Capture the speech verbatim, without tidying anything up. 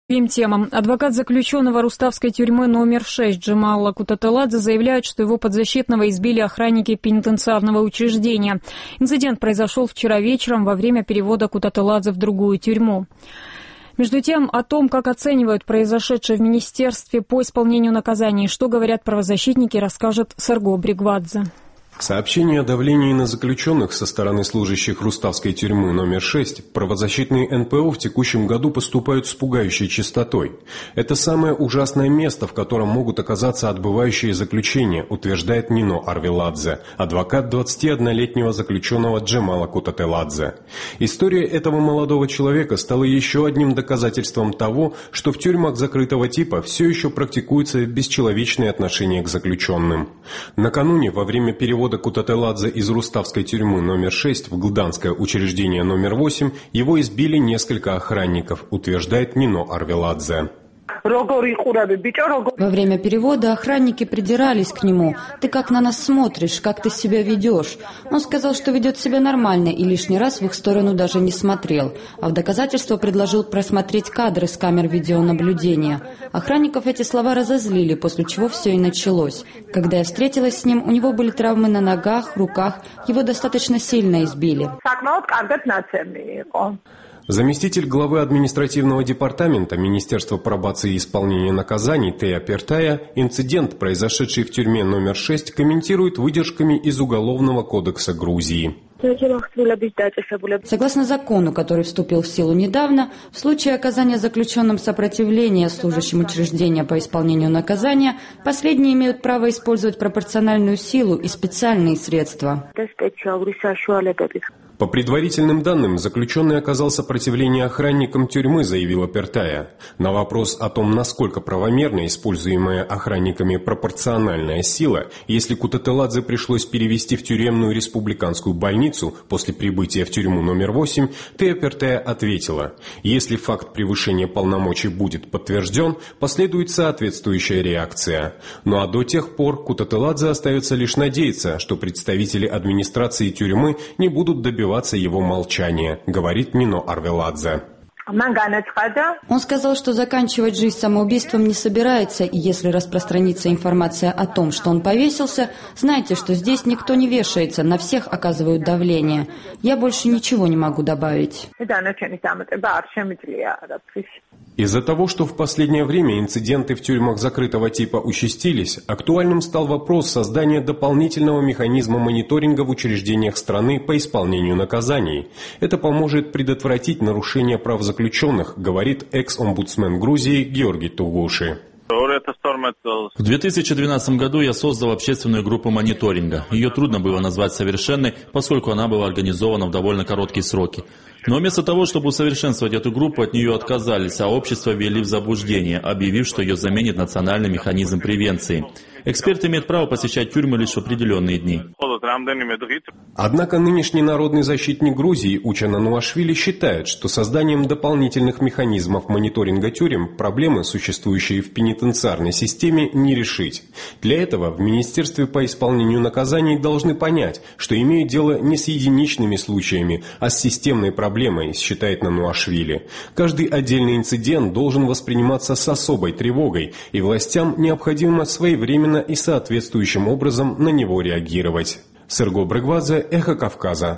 Другим темам. Адвокат заключенного Руставской тюрьмы номер шесть Джамала Кутателадзе заявляет, что его подзащитного избили охранники пенитенциарного учреждения. Инцидент произошел вчера вечером во время перевода Кутателадзе в другую тюрьму. Между тем, о том, как оценивают произошедшее в министерстве по исполнению наказаний и что говорят правозащитники, расскажет Серго Бригвадзе. Сообщения о давлении на заключенных со стороны служащих Руставской тюрьмы номер шесть правозащитные эн пэ о в текущем году поступают с пугающей частотой. Это самое ужасное место, в котором могут оказаться отбывающие заключения, утверждает Нино Арвеладзе, адвокат двадцатиоднолетнего заключенного Джамала Кутателадзе. История этого молодого человека стала еще одним доказательством того, что в тюрьмах закрытого типа все еще практикуется бесчеловечное отношение к заключенным. Накануне, во время перевода Кутателадзе из Руставской тюрьмы номер шесть в Глданское учреждение номер восемь его избили несколько охранников, утверждает Нино Арвеладзе. Во время перевода охранники придирались к нему. «Ты как на нас смотришь? Как ты себя ведешь?» Он сказал, что ведет себя нормально и лишний раз в их сторону даже не смотрел. А в доказательство предложил просмотреть кадры с камер видеонаблюдения. Охранников эти слова разозлили, после чего все и началось. Когда я встретилась с ним, у него были травмы на ногах, руках. Его достаточно сильно избили. Заместитель главы административного департамента Министерства пробации и исполнения наказаний Тея Пертая инцидент, произошедший в тюрьме номер шесть, комментирует выдержками из Уголовного кодекса Грузии. Согласно закону, который вступил в силу недавно, в случае оказания заключенным сопротивления служащим учреждения по исполнению наказания, последние имеют право использовать пропорциональную силу и специальные средства. По предварительным данным, заключенный оказал сопротивление охранникам тюрьмы, заявила Пертая. На вопрос о том, насколько правомерна используемая охранниками пропорциональная сила, если Кутателадзе пришлось перевести в тюремную республиканскую больницу после прибытия в тюрьму номер восемь, Тея Пертая ответила: если факт превышения полномочий будет подтвержден, последует соответствующая реакция. Ну а до тех пор Кутателадзе остается лишь надеяться, что представители администрации тюрьмы не будут добиваться его молчания, говорит Нино Арвеладзе. Он сказал, что заканчивать жизнь самоубийством не собирается, и если распространится информация о том, что он повесился, знайте, что здесь никто не вешается, на всех оказывают давление. Я больше ничего не могу добавить. Из-за того, что в последнее время инциденты в тюрьмах закрытого типа участились, актуальным стал вопрос создания дополнительного механизма мониторинга в учреждениях страны по исполнению наказаний. Это поможет предотвратить нарушение прав заключенных, говорит экс-омбудсмен Грузии Георгий Тугуши. В две тысячи двенадцатом году я создал общественную группу мониторинга. Ее трудно было назвать совершенной, поскольку она была организована в довольно короткие сроки. Но вместо того, чтобы усовершенствовать эту группу, от нее отказались, а общество ввели в заблуждение, объявив, что ее заменит национальный механизм превенции. Эксперты имеют право посещать тюрьмы лишь в определенные дни. Однако нынешний народный защитник Грузии Учан Ануашвили считает, что созданием дополнительных механизмов мониторинга тюрем проблемы, существующие в пенитенциарной системе, не решить. Для этого в Министерстве по исполнению наказаний должны понять, что имеют дело не с единичными случаями, а с системной проблемой, считает Ануашвили. Каждый отдельный инцидент должен восприниматься с особой тревогой, и властям необходимо своевременно и соответствующим образом на него реагировать. Серго Бригвадзе, Эхо Кавказа.